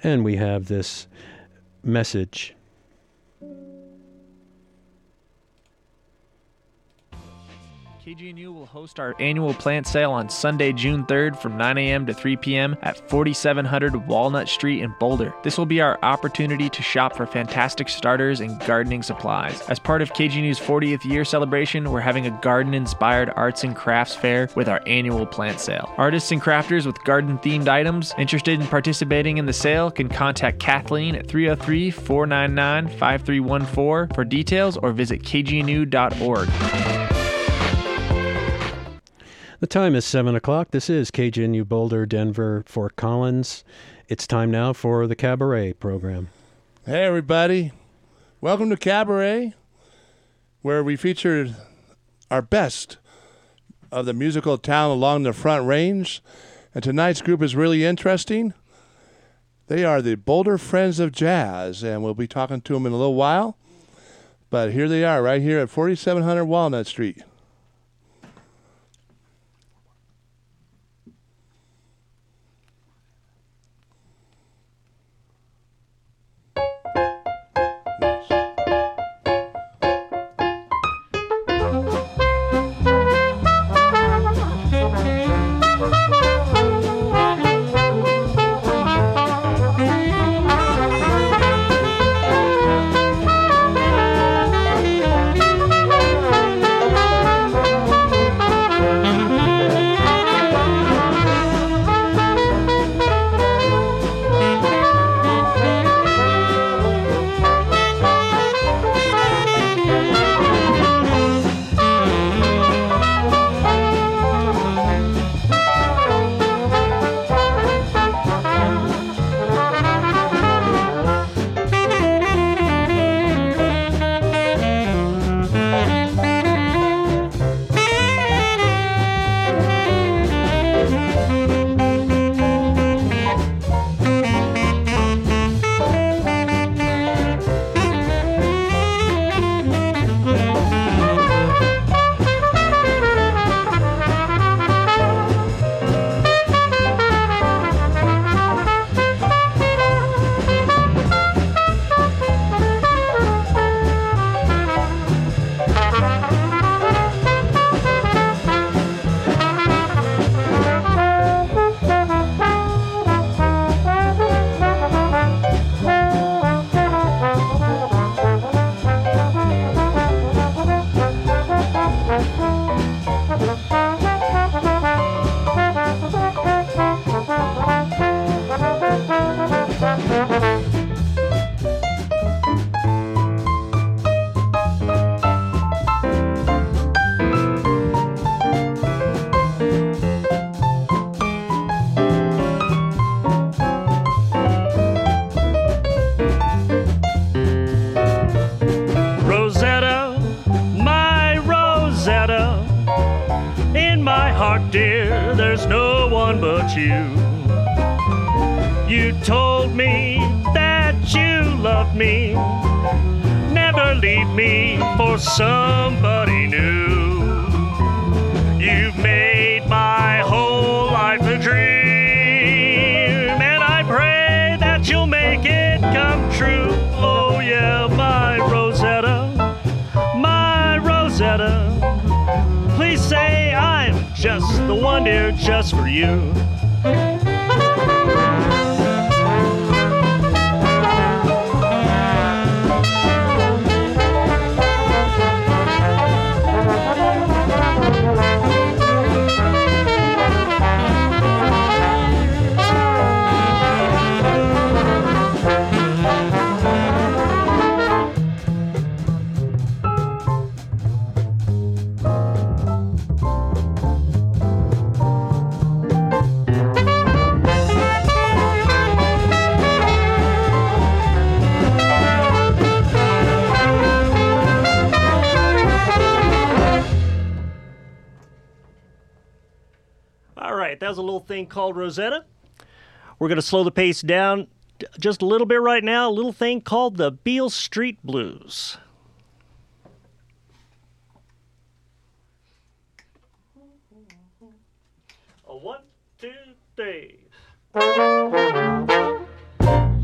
And we have this message. KGNU will host our annual plant sale on Sunday, June 3rd from 9 a.m. to 3 p.m. at 4700 Walnut Street in Boulder. This will be our opportunity to shop for fantastic starters and gardening supplies. As part of KGNU's 40th year celebration, we're having a garden-inspired arts and crafts fair with our annual plant sale. Artists and crafters with garden-themed items interested in participating in the sale can contact Kathleen at 303-499-5314 for details or visit kgnu.org. The time is 7 o'clock. This is KGNU Boulder, Denver, Fort Collins. It's time now for the Cabaret program. Hey, everybody. Welcome to Cabaret, where we featured our best of the musical talent along the Front Range. And tonight's group is really interesting. They are the Boulder Friends of Jazz, and we'll be talking to them in a little while. But here they are, right here at 4700 Walnut Street. dear, there's no one but you. You told me that you loved me, never leave me for somebody new. You've made my whole life a dream, and I pray that you'll make it come true. Oh yeah, my Rosetta, my Rosetta, please say I'm just the one, dear, just for you. That was a little thing called Rosetta. We're going to slow the pace down just a little bit right now. A little thing called the Beale Street Blues. A 1, 2, 3.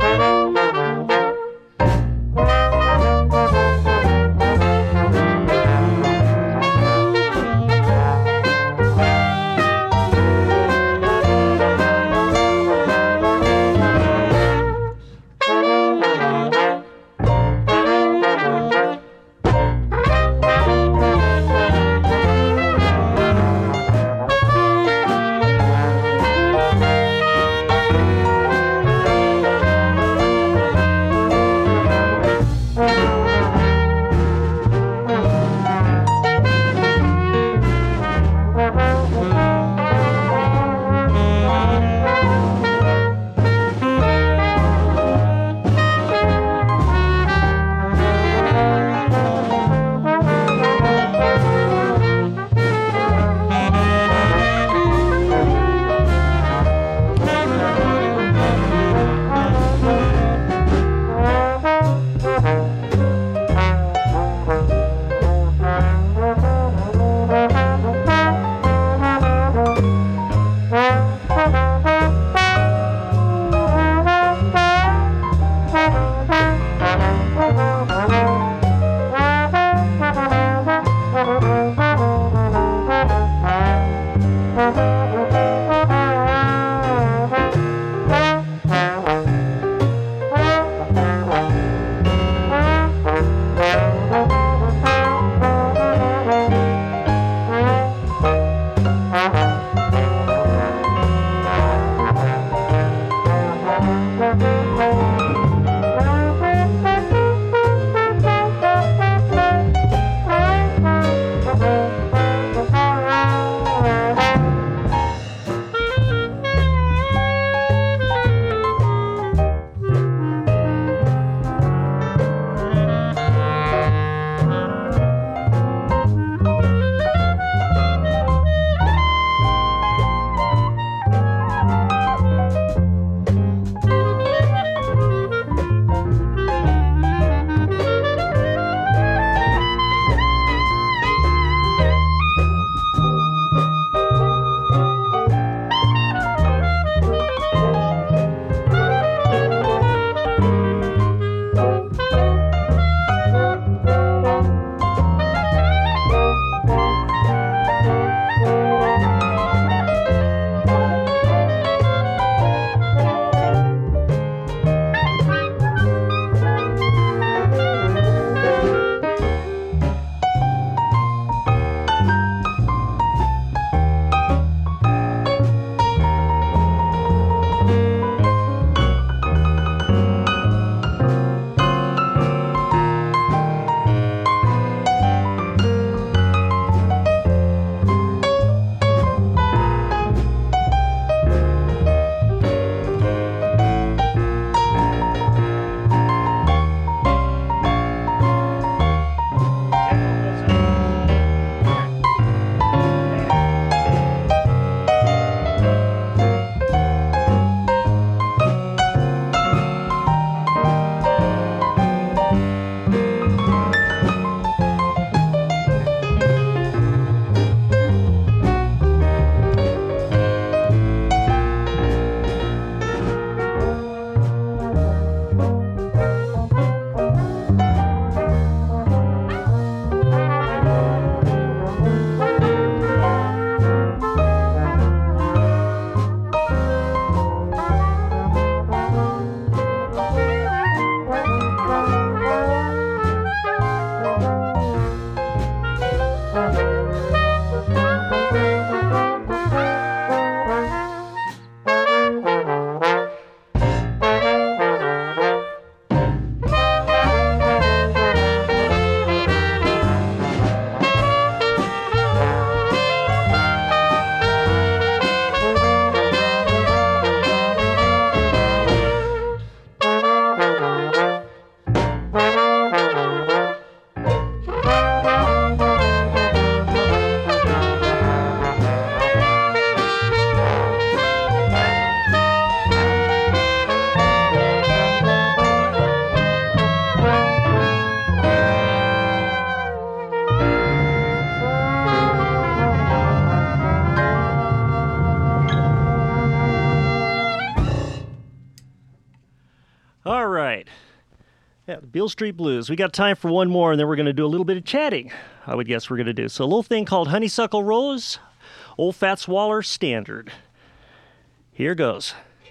All right. Yeah, the Beale Street Blues. We got time for one more, and then we're going to do a little bit of chatting, I would guess we're going to do. So a little thing called Honeysuckle Rose, Old Fats Waller Standard. Here goes.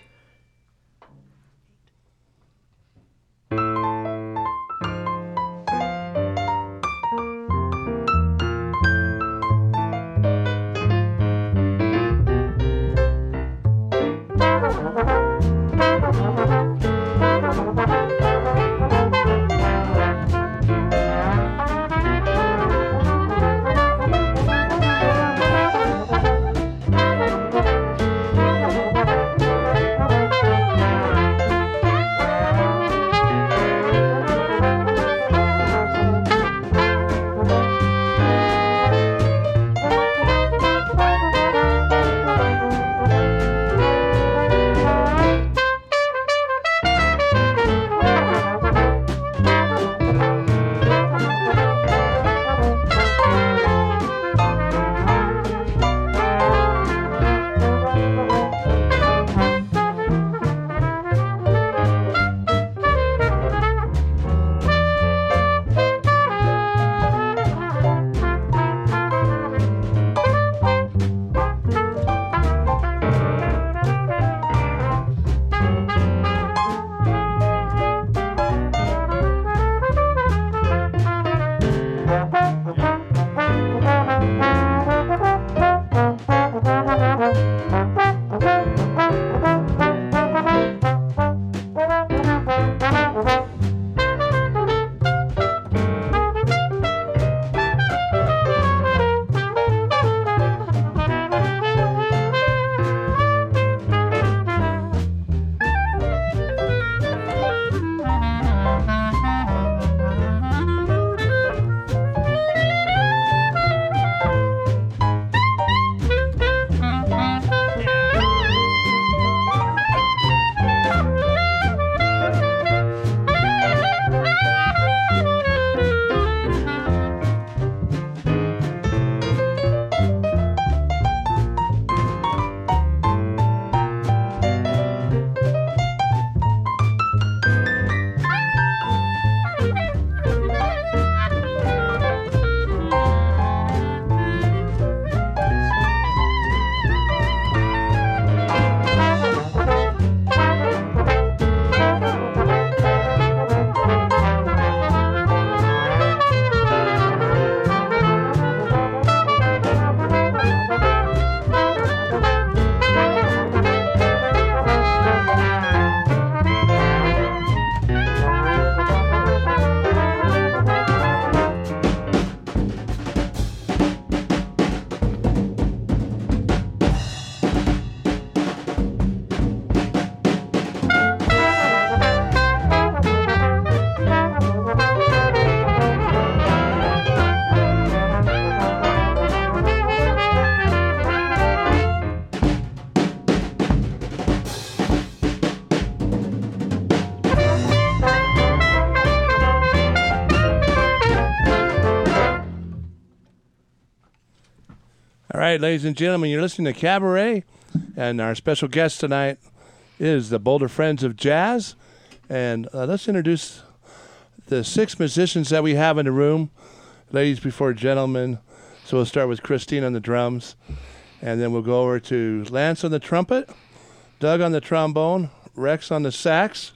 All right, ladies and gentlemen, you're listening to Cabaret, and our special guest tonight is the Boulder Friends of Jazz. And let's introduce the 6 musicians that we have in the room, ladies before gentlemen. So we'll start with Christine on the drums, and then we'll go over to Lance on the trumpet, Doug on the trombone, Rex on the sax,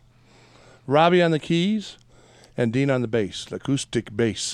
Robbie on the keys, and Dean on the bass, the acoustic bass.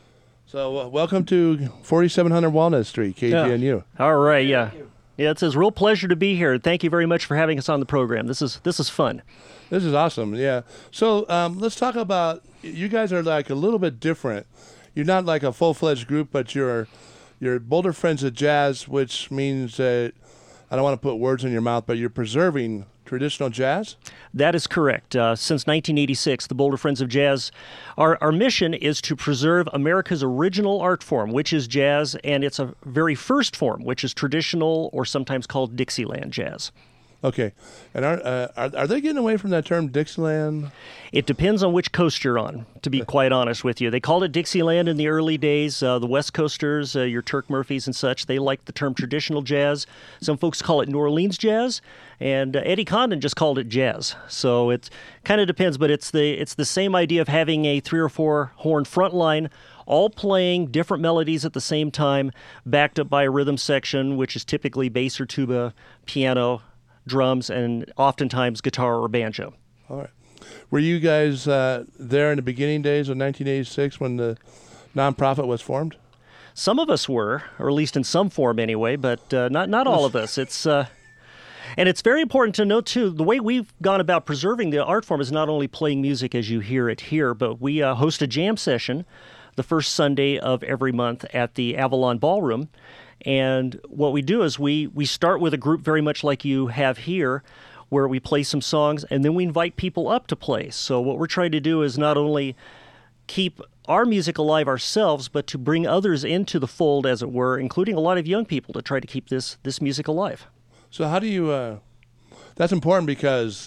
So welcome to 4700 Walnut Street, KGNU. All right, yeah. Yeah, it's a real pleasure to be here. Thank you very much for having us on the program. This is fun. This is awesome, yeah. So let's talk about, you guys are like a little bit different. You're not like a full-fledged group, but you're Boulder Friends of Jazz, which means that, I don't want to put words in your mouth, but you're preserving traditional jazz? That is correct. Since 1986, the Boulder Friends of Jazz, our mission is to preserve America's original art form, which is jazz, and its a very first form, which is traditional or sometimes called Dixieland jazz. Okay. And are they getting away from that term Dixieland? It depends on which coast you're on, to be quite honest with you. They called it Dixieland in the early days. The West Coasters, your Turk Murphys and such, they liked the term traditional jazz. Some folks call it New Orleans jazz, and Eddie Condon just called it jazz. So it kind of depends, but it's the same idea of having a 3 or 4 horn front line, all playing different melodies at the same time, backed up by a rhythm section, which is typically bass or tuba, piano, drums, and oftentimes guitar or banjo. All right. Were you guys there in the beginning days of 1986 when the nonprofit was formed? Some of us were, or at least in some form anyway, but not all of us. It's and it's very important to note, too, the way we've gone about preserving the art form is not only playing music as you hear it here, but we host a jam session the first Sunday of every month at the Avalon Ballroom. And what we do is we start with a group very much like you have here, where we play some songs, and then we invite people up to play. So what we're trying to do is not only keep our music alive ourselves, but to bring others into the fold, as it were, including a lot of young people, to try to keep this music alive. So how do you... that's important because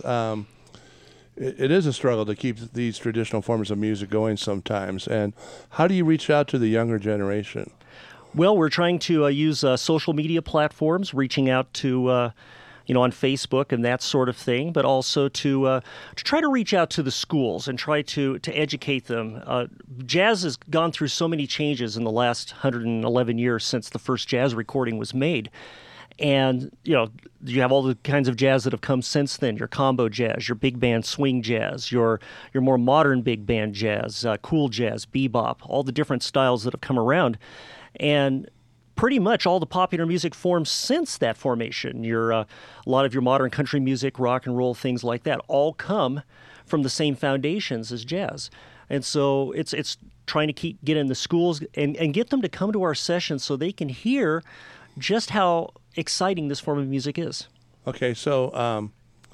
it is a struggle to keep these traditional forms of music going sometimes. And how do you reach out to the younger generation? Well, we're trying to use social media platforms, reaching out to, on Facebook and that sort of thing, but also to try to reach out to the schools and try to educate them. Jazz has gone through so many changes in the last 111 years since the first jazz recording was made. And, you have all the kinds of jazz that have come since then, your combo jazz, your big band swing jazz, your more modern big band jazz, cool jazz, bebop, all the different styles that have come around. And pretty much all the popular music forms since that formation, a lot of your modern country music, rock and roll, things like that, all come from the same foundations as jazz. And so it's trying to get in the schools and get them to come to our sessions so they can hear just how exciting this form of music is. Okay, so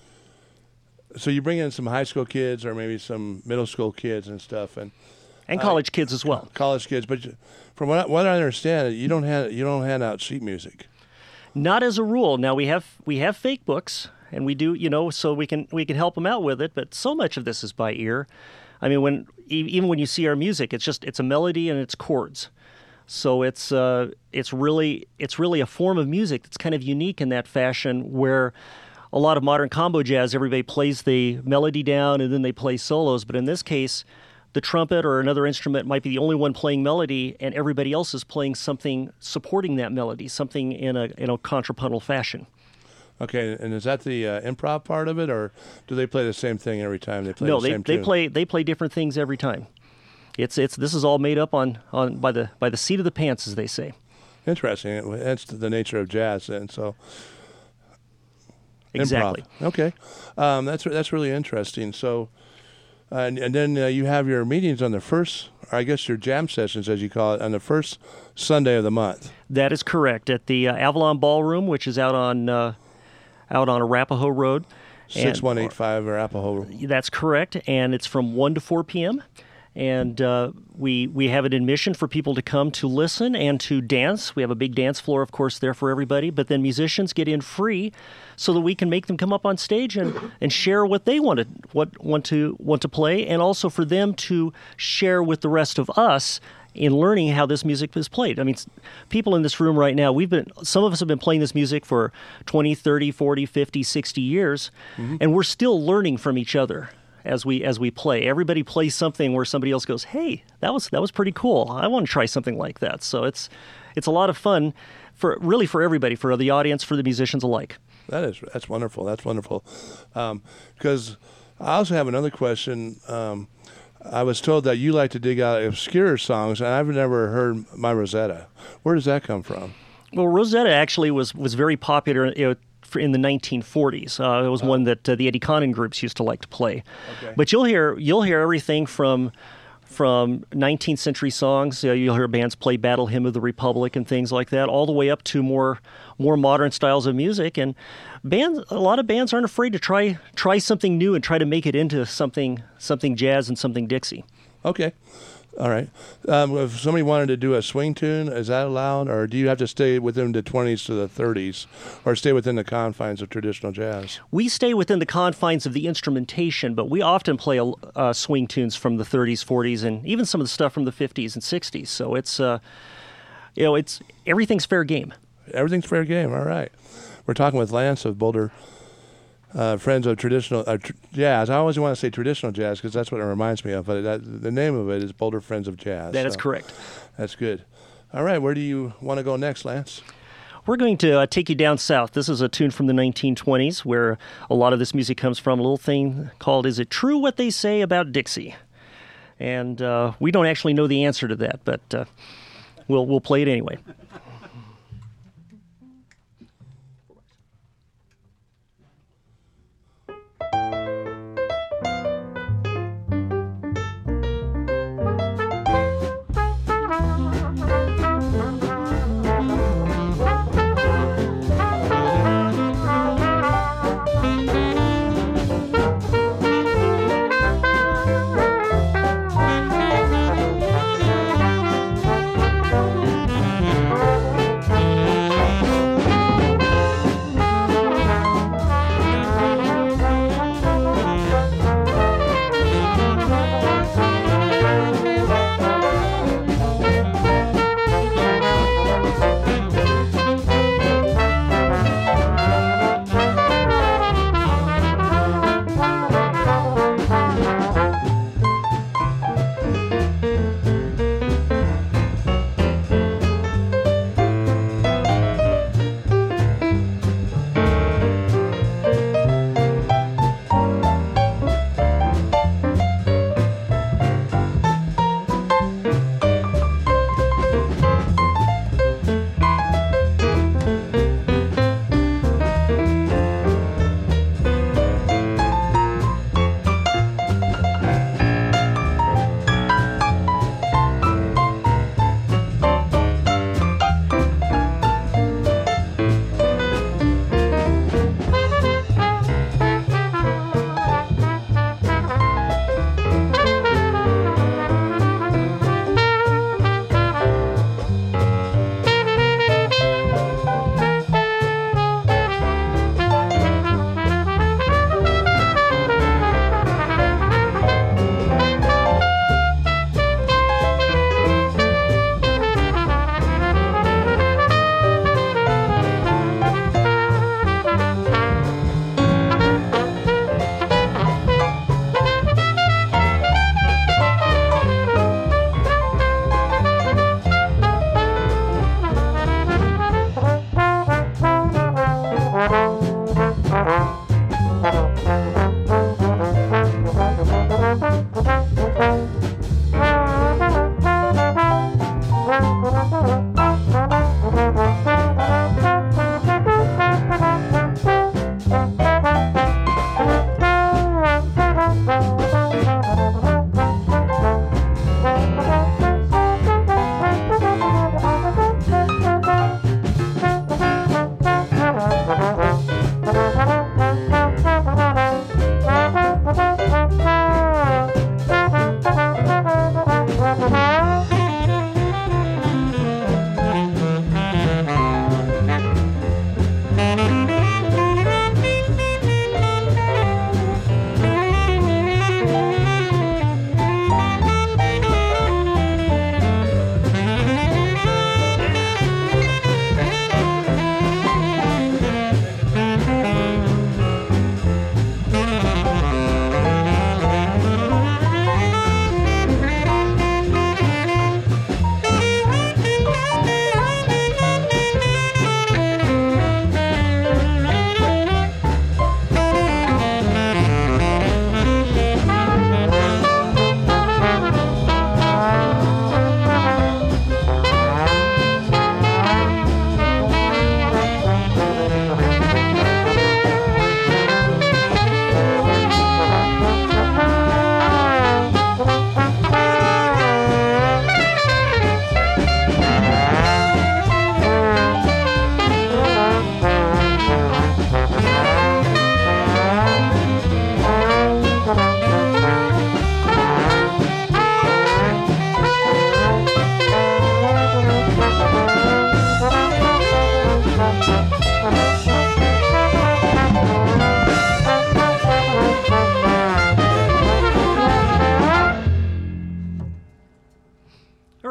so you bring in some high school kids or maybe some middle school kids and stuff, and college kids as well. College kids, but from what I understand, you don't hand out sheet music. Not as a rule. Now we have fake books, and we do, so we can help them out with it. But so much of this is by ear. I mean, even when you see our music, it's a melody and it's chords. So it's really a form of music that's kind of unique in that fashion, where a lot of modern combo jazz, everybody plays the melody down and then they play solos. But in this case, the trumpet or another instrument might be the only one playing melody, and everybody else is playing something supporting that melody, something in a contrapuntal fashion. Okay, and is that the improv part of it, or do they play the same thing every time they play? No, the same tune? they play different things every time. This is all made up on by the seat of the pants, as they say. Interesting. That's the nature of jazz, and so exactly. Improv. Okay, that's really interesting. So, and then you have your meetings on the first, or I guess your jam sessions, as you call it, on the first Sunday of the month. That is correct, at the Avalon Ballroom, which is out on Arapahoe Road. 6185 Arapahoe. That's correct, and it's from 1 to 4 p.m. And we have an admission for people to come to listen and to dance. We have a big dance floor, of course, there for everybody. But then musicians get in free, so that we can make them come up on stage and share what they want to play, and also for them to share with the rest of us in learning how this music is played. I mean, people in this room right now, some of us have been playing this music for 20, 30, 40, 50, 60 years, and we're still learning from each other as we play. Everybody plays something where somebody else goes, "Hey, that was pretty cool. I want to try something like that." So it's a lot of fun for everybody, for the audience, for the musicians alike. That's wonderful. That's wonderful. Because I also have another question. I was told that you like to dig out obscure songs, and I've never heard My Rosetta. Where does that come from? Well, Rosetta actually was very popular in the 1940s. It was one that the Eddie Condon groups used to like to play. Okay. But you'll hear everything from 19th century songs. You'll hear bands play Battle Hymn of the Republic and things like that, all the way up to more modern styles of music. And a lot of bands aren't afraid to try something new and try to make it into something jazz and something Dixie. Okay. All right. If somebody wanted to do a swing tune, is that allowed, or do you have to stay within the 20s to the 30s, or stay within the confines of traditional jazz? We stay within the confines of the instrumentation, but we often play swing tunes from the 30s, 40s, and even some of the stuff from the 50s and 60s. So it's, it's everything's fair game. Everything's fair game. All right. We're talking with Lance of Boulder Friends of Traditional Jazz. I always want to say traditional jazz because that's what it reminds me of. But the name of it is Boulder Friends of Jazz. That is correct. That's good. All right. Where do you want to go next, Lance? We're going to take you down south. This is a tune from the 1920s where a lot of this music comes from, a little thing called Is It True What They Say About Dixie? And we don't actually know the answer to that, but we'll play it anyway.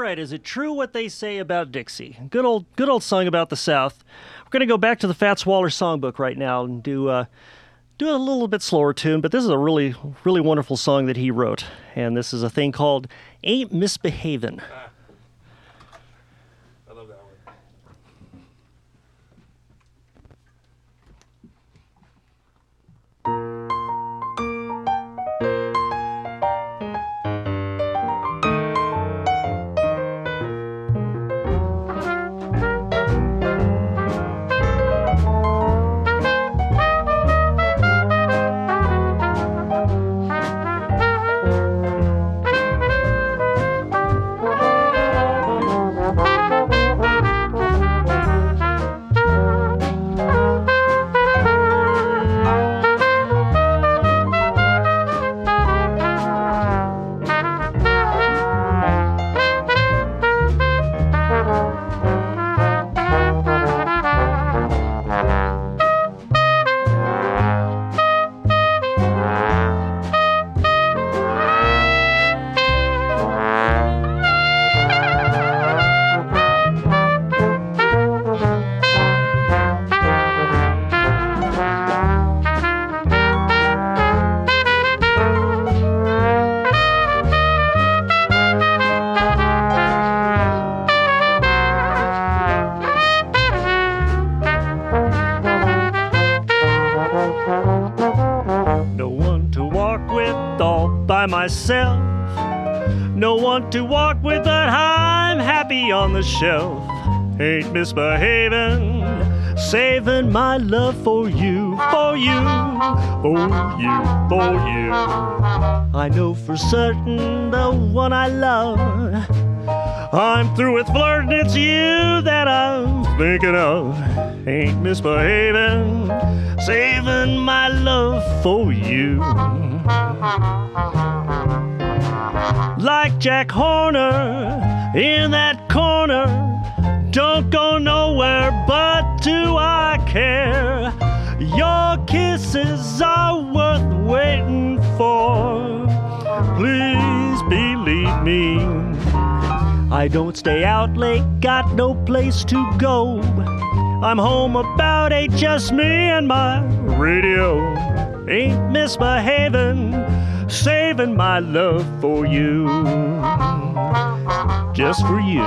right, is it true what they say about Dixie? Good old song about the South. We're going to go back to the Fats Waller songbook right now and do a little bit slower tune, but this is a really, really wonderful song that he wrote. And this is a thing called Ain't Misbehavin'. I love that one. Myself, no one to walk with, but I'm happy on the shelf. Ain't misbehaving, saving my love for you, for you, for you, for you. I know for certain the one I love. I'm through with flirting, it's you that I'm thinking of. Ain't misbehaving, saving my love for you. Like Jack Horner in that corner, don't go nowhere, but do I care? Your kisses are worth waiting for. Please believe me, I don't stay out late, got no place to go. I'm home about 8, just me and my radio. Ain't misbehaving, saving my love for you, just for you.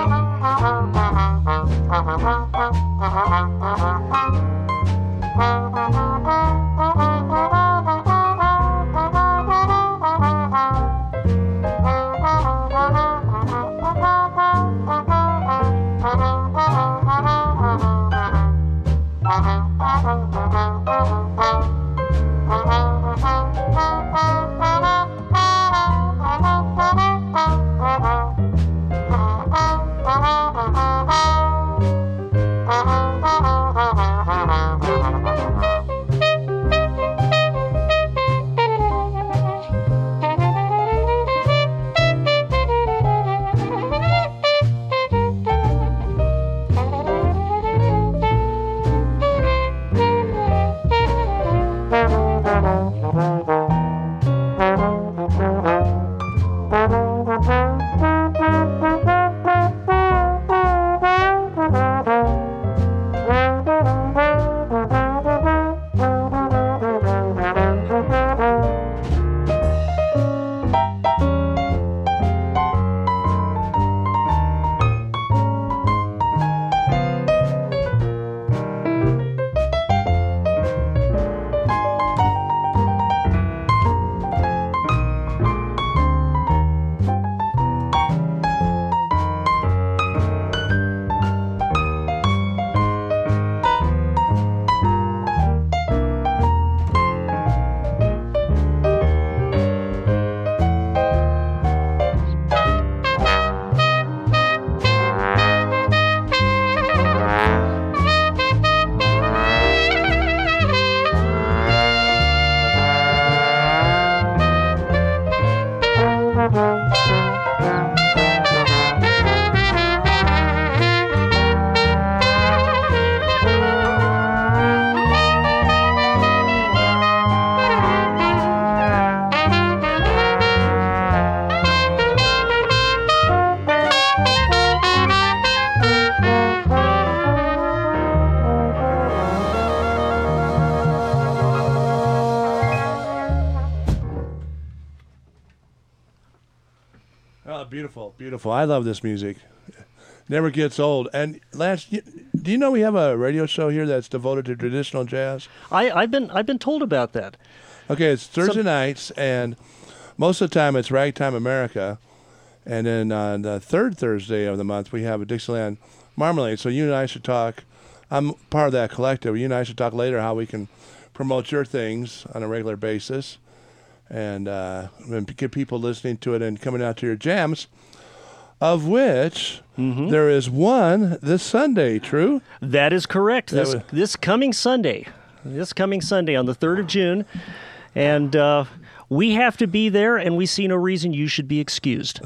Oh, beautiful, beautiful. I love this music. Never gets old. And Lance, do you know we have a radio show here that's devoted to traditional jazz? I've been told about that. Okay, it's Thursday nights, and most of the time it's Ragtime America. And then on the third Thursday of the month, we have a Dixieland Marmalade. So you and I should talk. I'm part of that collective. You and I should talk later how we can promote your things on a regular basis and get people listening to it and coming out to your jams, of which there is one this Sunday, true? That is correct. This coming Sunday on the 3rd of June. And we have to be there, and we see no reason you should be excused.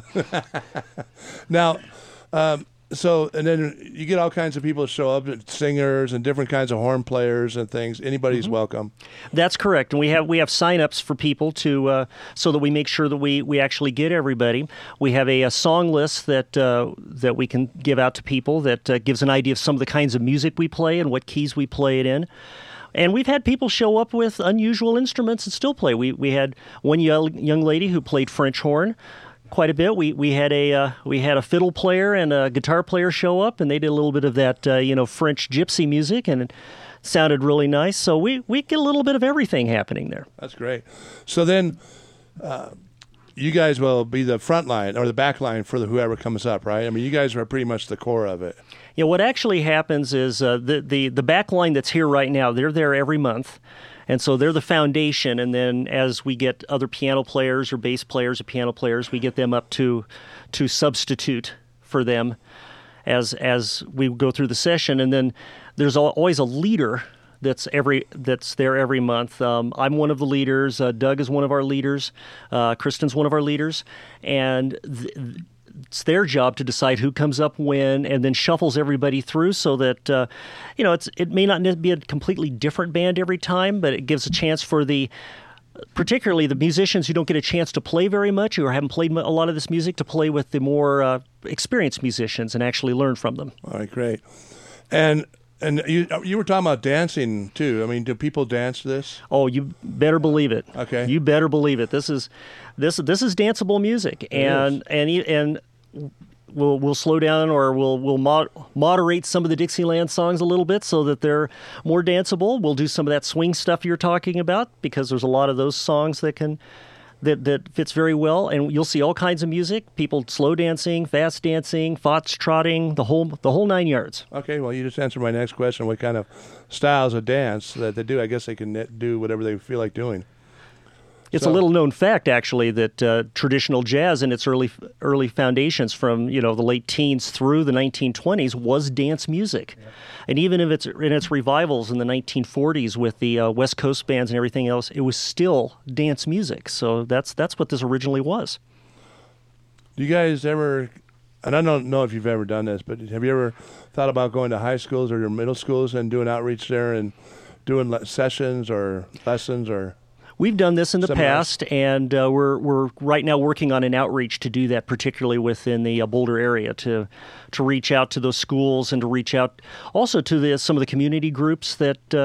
Now, and then you get all kinds of people to show up, singers and different kinds of horn players and things. Anybody's welcome. That's correct, and we have sign-ups for people to so that we make sure that we actually get everybody. We have a song list that we can give out to people that gives an idea of some of the kinds of music we play and what keys we play it in. And we've had people show up with unusual instruments and still play. We had one young lady who played French horn quite a bit. We had a fiddle player and a guitar player show up, and they did a little bit of that French gypsy music, and it sounded really nice. So we get a little bit of everything happening there. That's great. So then you guys will be the front line or the back line for whoever comes up, right? I mean, you guys are pretty much the core of it. Yeah, what actually happens is the back line that's here right now, they're there every month. And so they're the foundation, and then as we get other piano players or bass players or piano players, we get them up to substitute for them as we go through the session. And then there's always a leader that's there every month. I'm one of the leaders. Doug is one of our leaders. Kristen's one of our leaders, and it's their job to decide who comes up when, and then shuffles everybody through so that it may not be a completely different band every time, but it gives a chance for particularly the musicians who don't get a chance to play very much or haven't played a lot of this music to play with the more experienced musicians and actually learn from them. All right, great. And you were talking about dancing too. I mean, do people dance to this? Oh, you better believe it. Okay. You better believe it. This is danceable music, and we'll slow down or we'll moderate some of the Dixieland songs a little bit so that they're more danceable. We'll do some of that swing stuff you're talking about because there's a lot of those songs that fits very well, and you'll see all kinds of music, people slow dancing, fast dancing, fox-trotting, the whole 9 yards. Okay, well, you just answered my next question, what kind of styles of dance that they do. I guess they can do whatever they feel like doing. It's a little-known fact, actually, that traditional jazz in its early foundations from the late teens through the 1920s was dance music. Yeah. And even if in its revivals in the 1940s with the West Coast bands and everything else, it was still dance music. So that's what this originally was. Do you guys ever, and I don't know if you've ever done this, but have you ever thought about going to high schools or your middle schools and doing outreach there and doing sessions or lessons or... We've done this in the past, and we're right now working on an outreach to do that, particularly within the Boulder area, to reach out to those schools and to reach out also to some of the community groups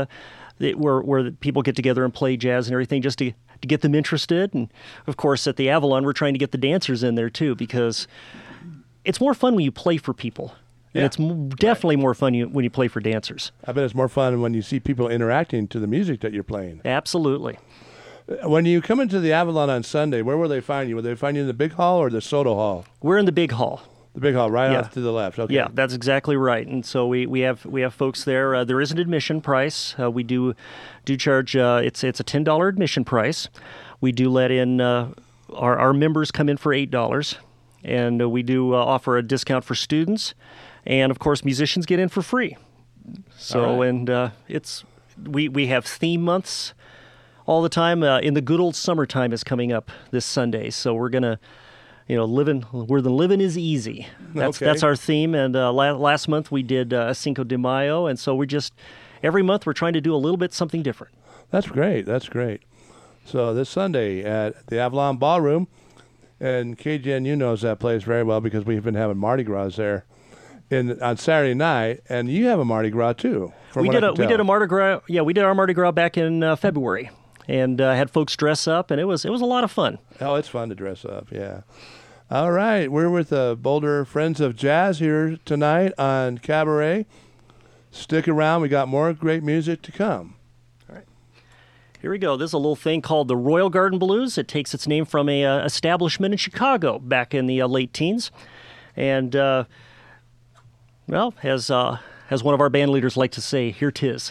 where people get together and play jazz and everything, just to get them interested. And of course, at the Avalon, we're trying to get the dancers in there too, because it's more fun when you play for people. And it's definitely more fun when you play for dancers. I bet it's more fun when you see people interacting to the music that you're playing. Absolutely. When you come into the Avalon on Sunday, where will they find you? Will they find you in the big hall or the Soto Hall? We're in the big hall. The big hall, right off to the left. Okay. Yeah, that's exactly right. And so we have folks there. There is an admission price. We do charge. It's a $10 admission price. We do let in our members come in for $8, and we do offer a discount for students, and of course musicians get in for free. So and we have theme months all the time. In the good old summertime is coming up this Sunday, so we're gonna, living is easy. That's our theme. And last month we did Cinco de Mayo, and so every month we're trying to do a little bit something different. That's great. That's great. So this Sunday at the Avalon Ballroom, and KGNU knows that place very well because we've been having Mardi Gras there on Saturday night, and you have a Mardi Gras too. We did a Mardi Gras. Yeah, we did our Mardi Gras back in February. And had folks dress up, and it was a lot of fun. Oh, it's fun to dress up, yeah. All right, we're with the Boulder Friends of Jazz here tonight on Cabaret. Stick around, we got more great music to come. Here we go. This is a little thing called the Royal Garden Blues. It takes its name from a establishment in Chicago back in the late teens. And, well, as one of our band leaders like to say, here 'tis.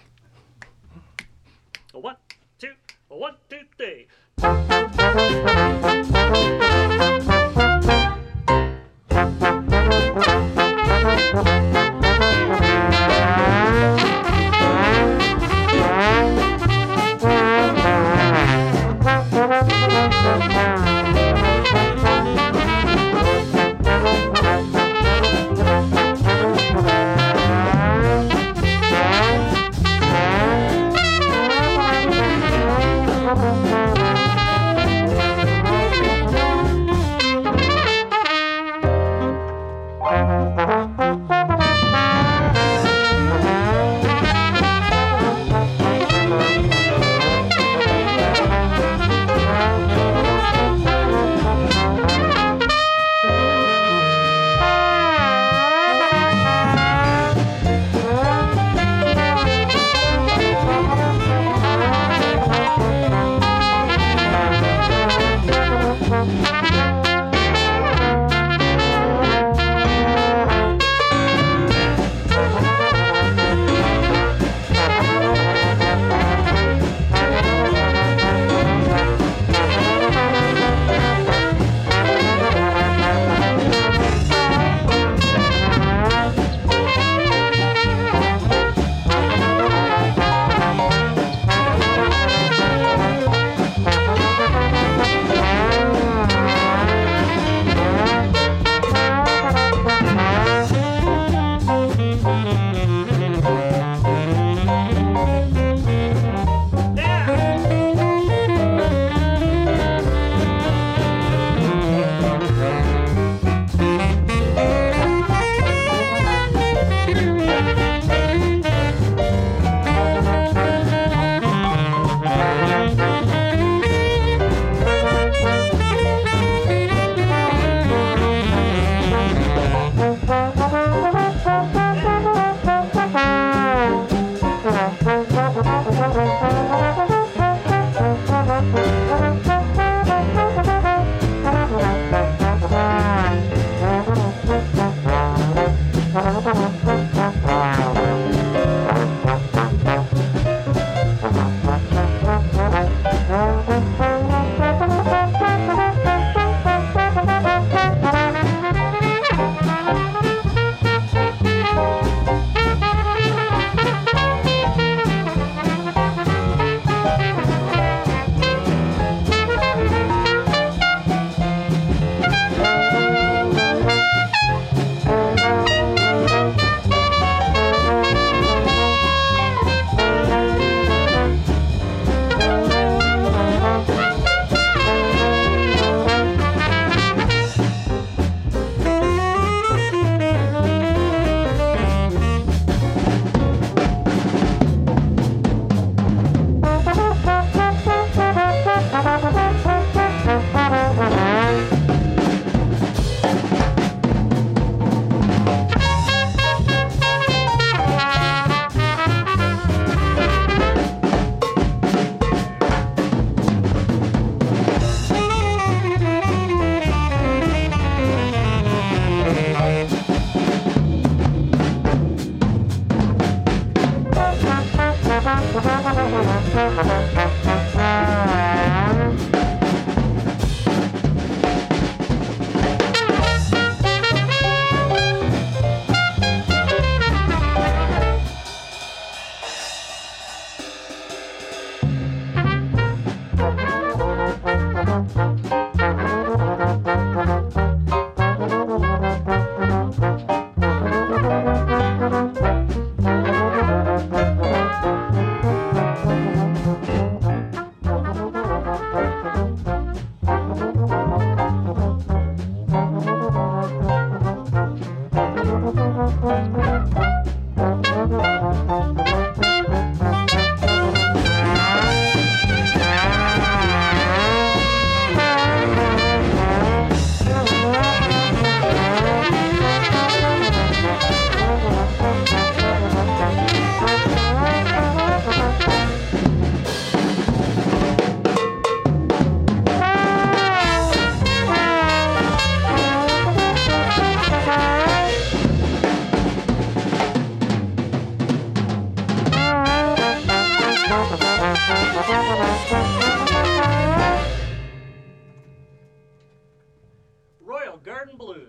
1, 2, 1, 2, 3.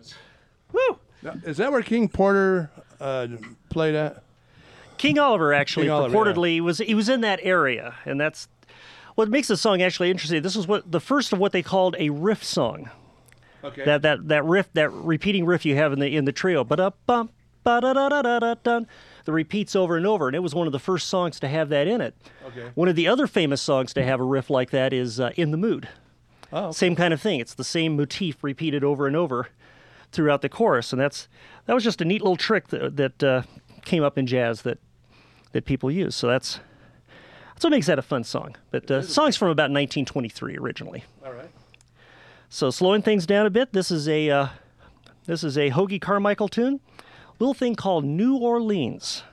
was. Woo! Now, is that where King Porter played at? King Oliver actually King Oliver, purportedly he was in that area, and that's what makes the song actually interesting. This is the first of what they called a riff song. Okay. That riff, that repeating riff you have in the trio, ba-da-bum, ba-da-da-da-da-da-dun, that repeats over and over, and it was one of the first songs to have that in it. Okay. One of the other famous songs to have a riff like that is "In the Mood." Oh, okay. Same kind of thing. It's the same motif repeated over and over throughout the chorus, and that was just a neat little trick that came up in jazz that people use. So that's what makes that a fun song. But the song's from about 1923 originally. All right. So slowing things down a bit, this is a Hoagy Carmichael tune, little thing called New Orleans.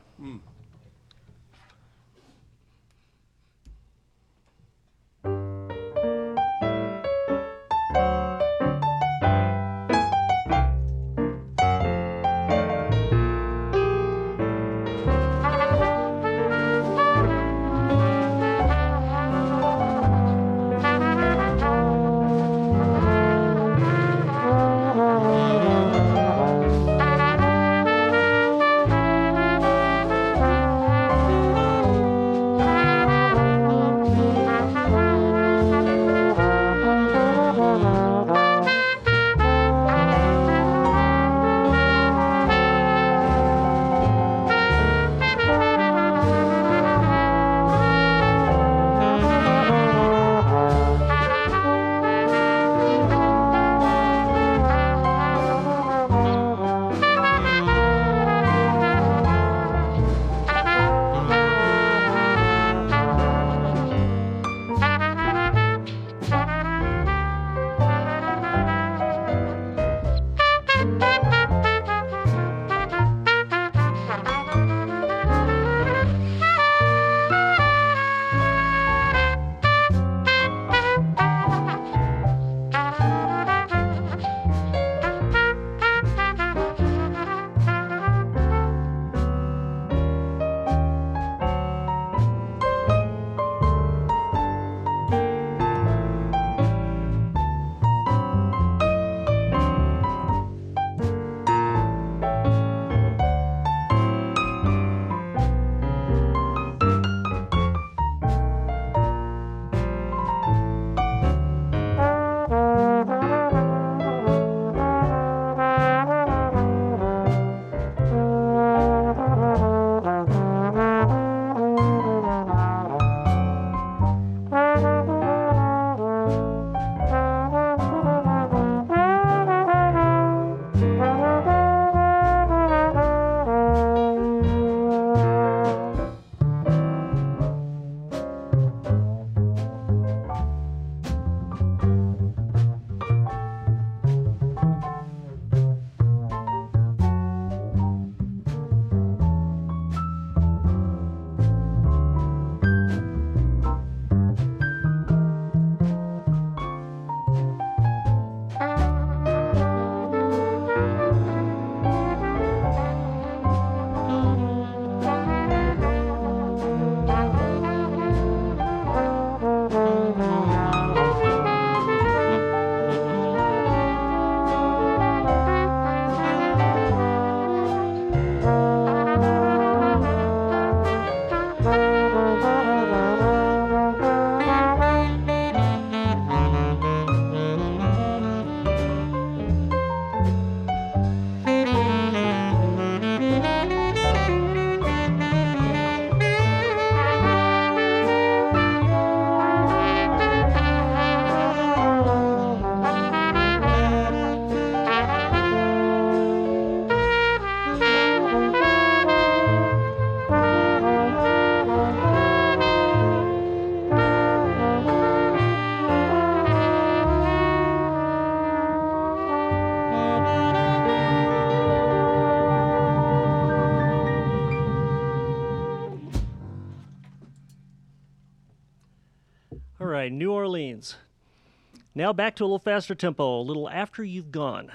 right, New Orleans. Now back to a little faster tempo, a little After You've Gone.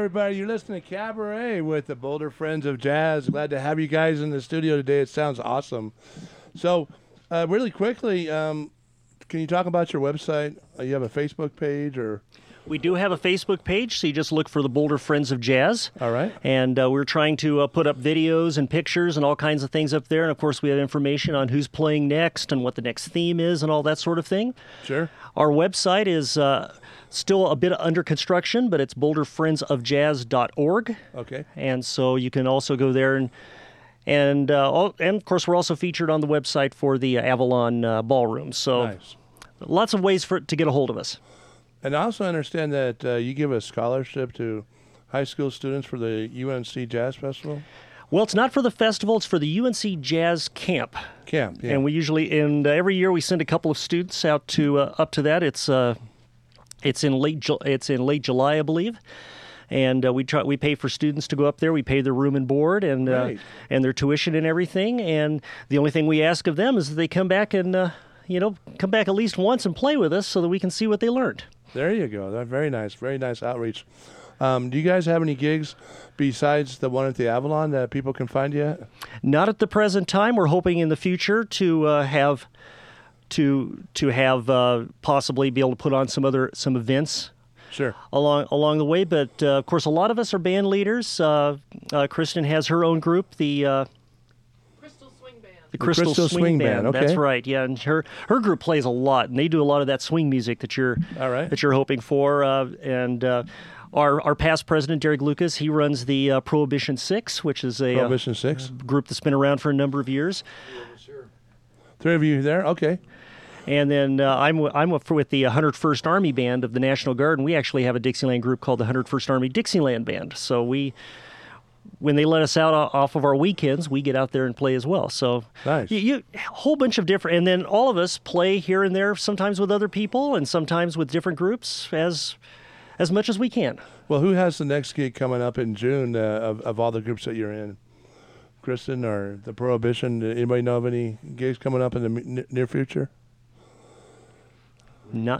everybody. You're listening to Cabaret with the Boulder Friends of Jazz. Glad to have you guys in the studio today. It sounds awesome. So, really quickly, can you talk about your website? You have a Facebook page, or? We do have a Facebook page, so you just look for the Boulder Friends of Jazz. All right. And we're trying to put up videos and pictures and all kinds of things up there. And, of course, we have information on who's playing next and what the next theme is and all that sort of thing. Sure. Our website is still a bit under construction, but it's boulderfriendsofjazz.org. Okay. And so you can also go there and of course, we're also featured on the website for the Avalon Ballroom. So Nice. lots of ways to get a hold of us. And I also understand that you give a scholarship to high school students for the UNC Jazz Festival? Well, it's not for the festival; it's for the UNC Jazz Camp. Camp, yeah. And we usually, every year we send a couple of students out to up to that. It's in late July, I believe. And we pay for students to go up there. We pay their room and board and Right. and their tuition and everything. And the only thing we ask of them is that they come back and come back at least once and play with us so that we can see what they learned. There you go. That's very nice outreach. Do you guys have any gigs besides the one at the Avalon that people can find yet? Not at the present time. We're hoping in the future to have possibly be able to put on some events Sure. along the way. But of course, a lot of us are band leaders. Kristen has her own group, the Crystal Swing Band. The Crystal Swing Band. okay. That's right. Yeah, and her group plays a lot, and they do a lot of that swing music that you're All right. hoping for. Our past president, Derek Lucas, he runs the Prohibition 6, which is a Prohibition 6. group that's been around for a number of years. Three of you there? Okay. And then I'm with the 101st Army Band of the National Guard, and we actually have a Dixieland group called the 101st Army Dixieland Band. So when they let us out off of our weekends, we get out there and play as well. So Nice. a whole bunch of different, and then all of us play here and there, sometimes with other people and sometimes with different groups as much as we can. Well, who has the next gig coming up in June of all the groups that you're in? Kristen or the Prohibition? Anybody know of any gigs coming up in the near future? Not.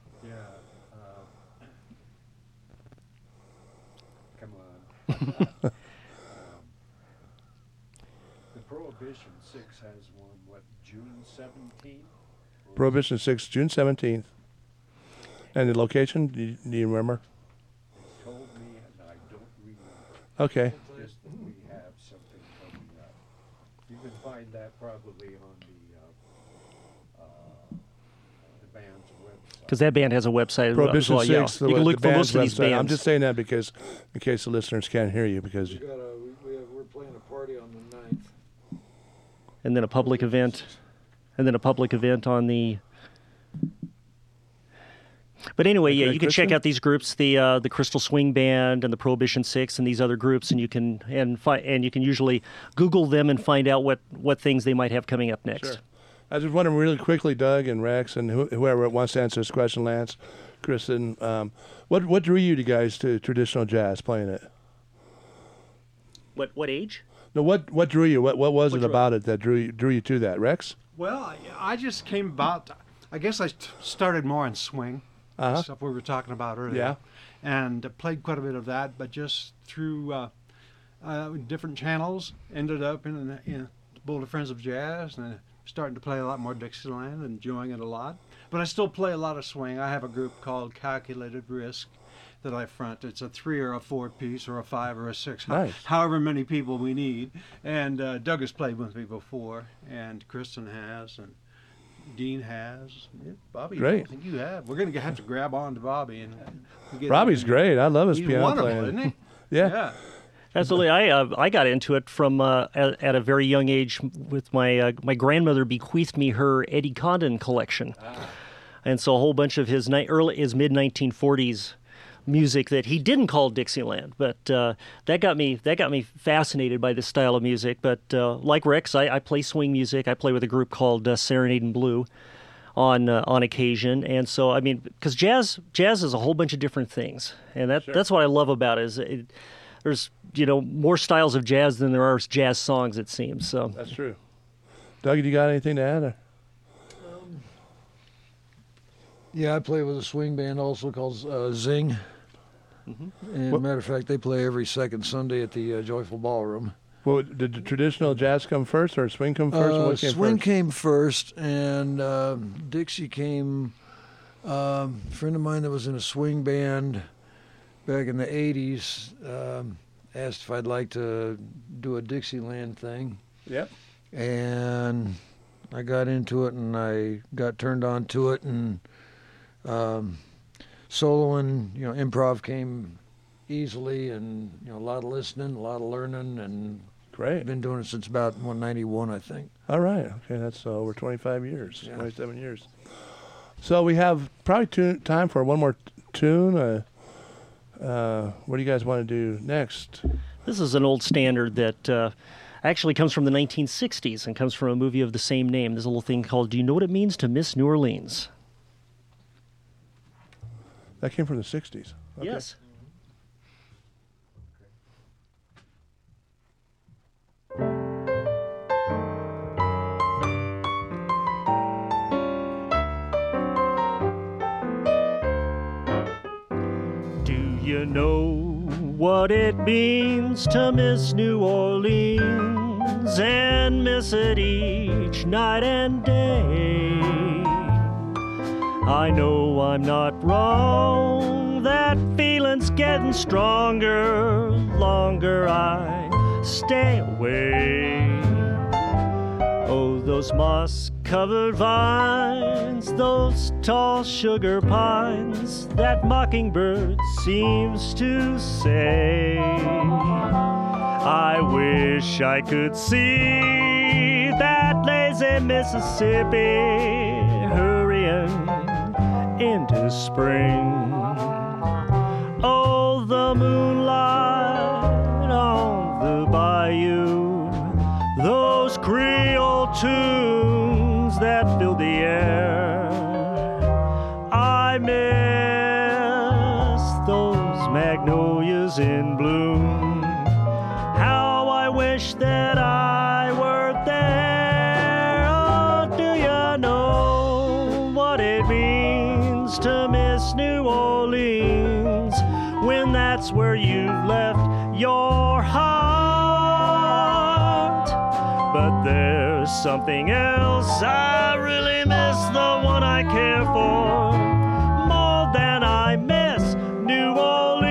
Come on. The Prohibition 6 has one, June 17th? Prohibition 6, June 17th. And the location, do you remember? Told me, and I don't remember. Okay. Just that we have something coming up. You can find that probably on the band's website. Because that band has a website as Prohibition well. 6, Yeah. You can look the for most band's of these website. bands. I'm just saying that because in case the listeners can't hear you, because We're playing a party on the 9th. and then a public event on the. But anyway, yeah, Okay, you can check Kristen? out these groups, the Crystal Swing Band and the Prohibition 6 and these other groups, and you can usually Google them and find out what things they might have coming up next. Sure. I just wondering really quickly, Doug and Rex and whoever wants to answer this question, Lance, Kristen, what drew you guys to traditional jazz playing it? What age? No, what drew you? What was it drew- about it that drew you to that, Rex? Well, I just came about. I guess I started more in swing, Uh-huh. stuff we were talking about earlier. Yeah. And played quite a bit of that, but just through different channels, ended up in the Boulder Friends of Jazz, and starting to play a lot more Dixieland, enjoying it a lot. But I still play a lot of swing. I have a group called Calculated Risk that I front. It's a 3 or a 4 piece or a 5 or a 6, Nice. however many people we need. And Doug has played with me before, and Kristen has, and Dean has. Yeah, Bobby, I Great. don't think you have. We're going to have to grab on to Bobby. And get Robbie's great. I love his He's piano wonderful, playing. isn't he? Yeah. Absolutely. I got into it from at a very young age. With my grandmother bequeathed me her Eddie Condon collection, and so a whole bunch of his mid 1940s music that he didn't call Dixieland, but that got me fascinated by this style of music. But like Rex, I play swing music. I play with a group called Serenade in Blue on occasion, and so I mean, because jazz is a whole bunch of different things, and that's what I love about it. There's more styles of jazz than there are jazz songs, it seems. So That's true. Doug, you got anything to add? Or? Yeah, I play with a swing band also called Zing. And matter of fact, they play every second Sunday at the Joyful Ballroom. Well, did the traditional jazz come first or swing come first? What came Swing first? came first, and Dixie came. A friend of mine that was in a swing band back in the 80s asked if I'd like to do a Dixieland thing. Yep. And I got into it, and I got turned on to it, and solo and improv came easily, and a lot of listening, a lot of learning, and great. Been doing it since about 1991, I think. All right. Okay, that's over 25 years, Yeah. 27 years. So we have probably time for one more tune. What do you guys want to do next? This is an old standard that actually comes from the 1960s and comes from a movie of the same name. There's a little thing called Do You Know What It Means to Miss New Orleans? That came from the 60s. Okay. Yes. You know what it means to miss New Orleans and miss it each night and day. I know I'm not wrong, that feeling's getting stronger, longer I stay away. Oh, those moss-covered vines, those tall sugar pines, that mockingbird seems to say. I wish I could see that lazy Mississippi hurrying into spring. Oh, the moonlight on the bayou, those Creole tunes that fill the air. I miss those magnolias in bloom. How I wish that I were there. Oh, do you know what it means to miss New Orleans when that's where you've left your heart? But there's something else I really miss, the one I care for more than I miss New Orleans.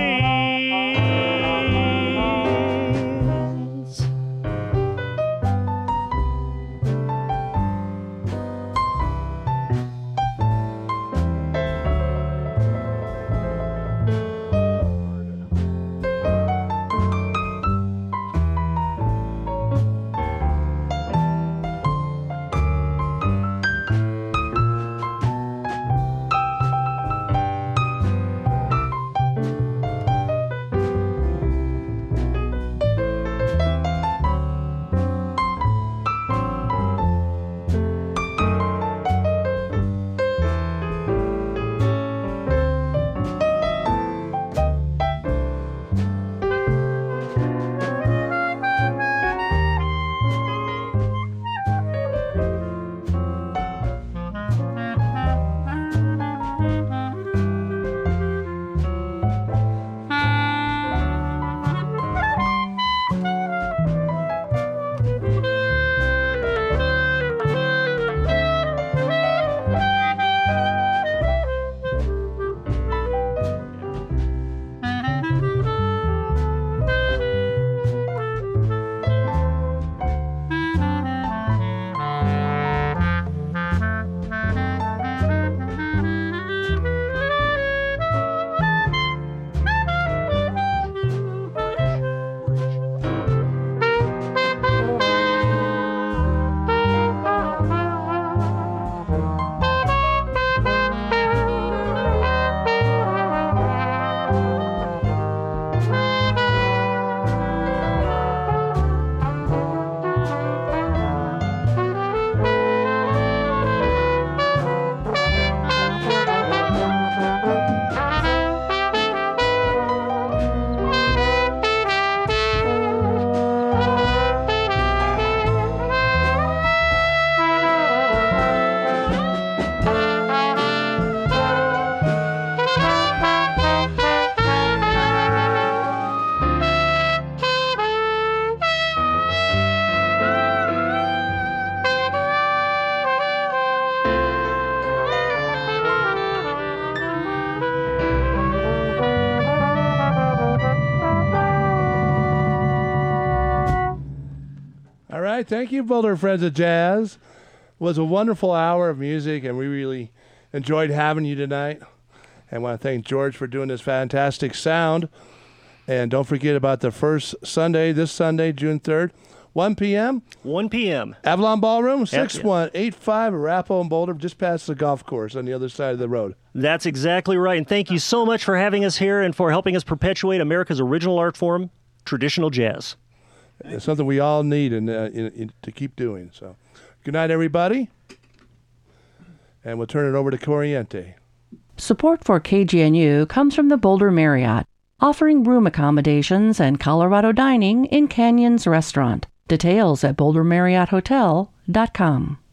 right. Thank you, Boulder Friends of Jazz. It was a wonderful hour of music, and we really enjoyed having you tonight. And I want to thank George for doing this fantastic sound. And don't forget about the first Sunday, this Sunday, June 3rd, 1 p.m. 1 p.m. Avalon Ballroom, 6185 Arapahoe in Boulder, just past the golf course on the other side of the road. That's exactly right. And thank you so much for having us here and for helping us perpetuate America's original art form, traditional jazz. It's something we all need to keep doing. So, good night, everybody. And we'll turn it over to Corriente. Support for KGNU comes from the Boulder Marriott, offering room accommodations and Colorado dining in Canyons Restaurant. Details at bouldermarriotthotel.com.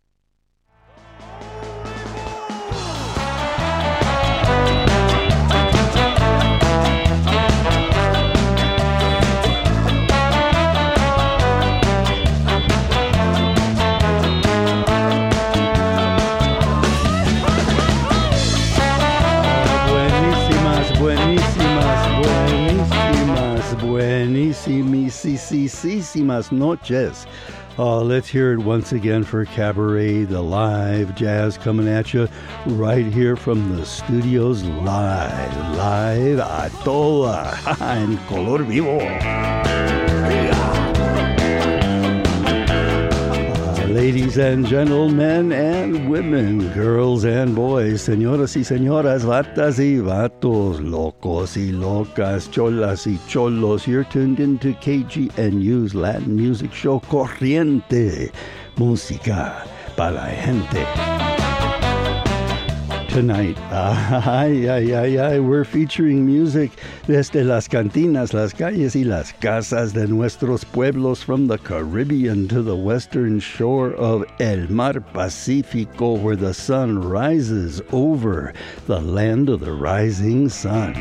Buenísimas noches. Let's hear it once again for Cabaret, the live jazz coming at you right here from the studios live a toda en color vivo. Ladies and gentlemen and women, girls and boys, señoras y señoras, vatas y vatos, locos y locas, cholas y cholos, you're tuned into KGNU's Latin music show, Corriente, música para la gente. Tonight, we're featuring music desde las cantinas, las calles y las casas de nuestros pueblos from the Caribbean to the western shore of El Mar Pacífico, where the sun rises over the land of the rising sun.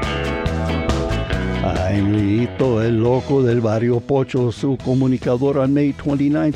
I'm Lito, el loco del barrio Pocho, su comunicador on May 29,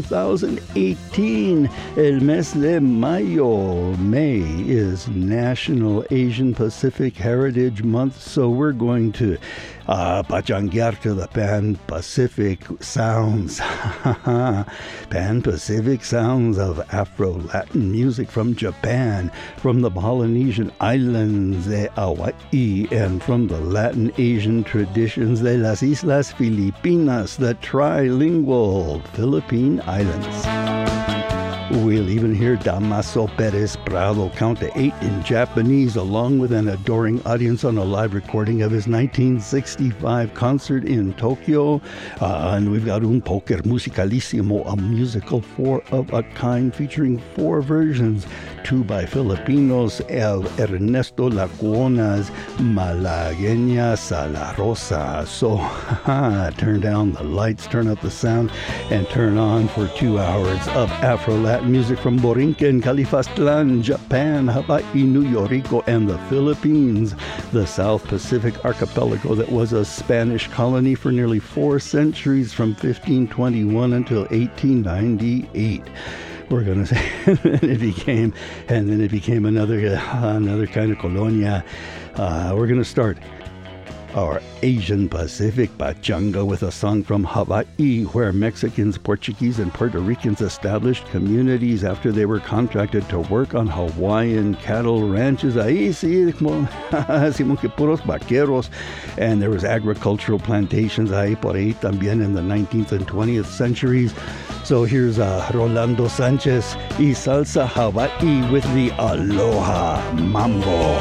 2018. El mes de mayo. May is National Asian Pacific Heritage Month, so we're going to pachanguear to the Pan-Pacific sounds. Pan-Pacific sounds of Afro-Latin music from Japan, from the Polynesian islands de Hawaii, and from the Latin Asian traditions de las Islas Filipinas, the trilingual Philippine Islands. We'll even hear Damaso Perez Prado count to 8 in Japanese, along with an adoring audience on a live recording of his 1965 concert in Tokyo. And we've got Un Poker Musicalissimo, a musical 4-of-a-kind featuring 4 versions, 2 by Filipinos, of Ernesto Lacuona's Malagueña Sala Rosa. So turn down the lights, turn up the sound, and turn on for 2 hours of Afro-Latin music from Borinquen, Califastlan, Japan, Hawaii, New York, and the Philippines, the South Pacific archipelago that was a Spanish colony for nearly 4 centuries, from 1521 until 1898. We're going to say, and then it became another kind of colonia. We're going to start our Asian Pacific pachanga with a song from Hawaii, where Mexicans, Portuguese, and Puerto Ricans established communities after they were contracted to work on Hawaiian cattle ranches. Ahí sí, decimos que puros vaqueros. And there was agricultural plantations ahí por ahí también in the 19th and 20th centuries. So here's Rolando Sanchez y Salsa Hawaii with the Aloha Mambo.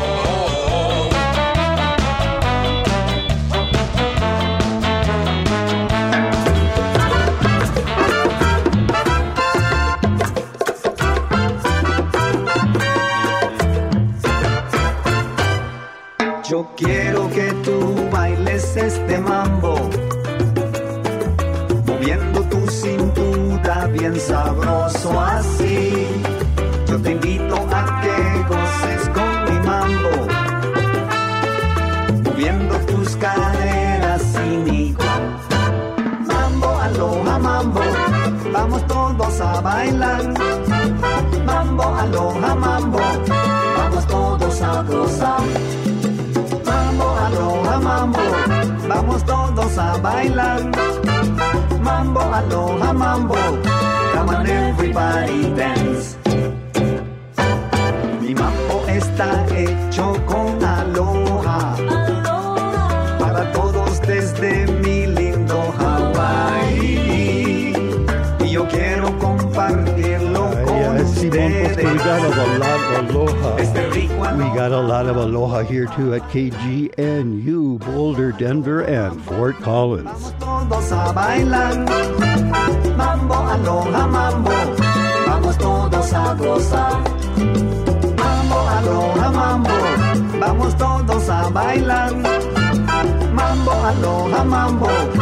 Yo quiero que tú bailes este mambo, moviendo tu cintura bien sabroso así. Yo te invito a que goces con mi mambo, moviendo tus caderas sin igual. Mambo, aloha, mambo, vamos todos a bailar. Mambo, aloha, mambo, vamos todos a gozar. Mambo, aloha, mambo, vamos todos a bailar. Mambo, aloha, mambo. Come on, everybody dance. Mi mambo está hecho con aloha. Para todos desde mi lindo Hawaii. Y yo quiero compartirlo con ustedes. We got a lot of aloha. We got a lot of aloha here too at KGNU, Boulder, Denver, and Fort Collins. Todos a bailar. Mambo, aloha, mambo. Vamos todos a gozar. Mambo, aloha, mambo. Vamos todos a bailar. Mambo, aloha, mambo.